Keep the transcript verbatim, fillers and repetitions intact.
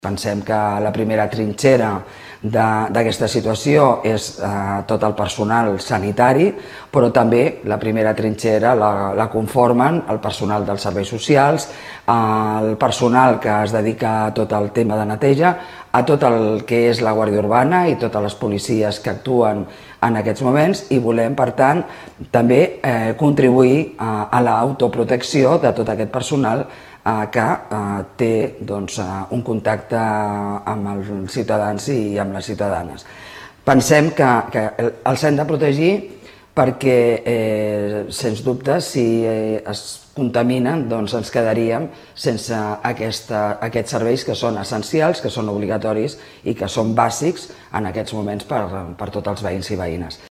Pensem que la primera trinxera d'aquesta situació és eh, tot el personal sanitari, però també la primera trinxera la, la conformen el personal dels serveis socials, el personal que es dedica a tot el tema de neteja, a tot el que és la Guàrdia Urbana i totes les policies que actuen en aquests moments, i volem, per tant, també eh, contribuir a, a l'autoprotecció de tot aquest personal que té un contacte amb els ciutadans i amb les ciutadanes. Pensem que els hem de protegir perquè, sens dubte, si es contaminen, doncs ens quedaríem sense aquests serveis que són essencials, que són obligatoris i que són bàsics en aquests moments per tots els veïns i veïnes.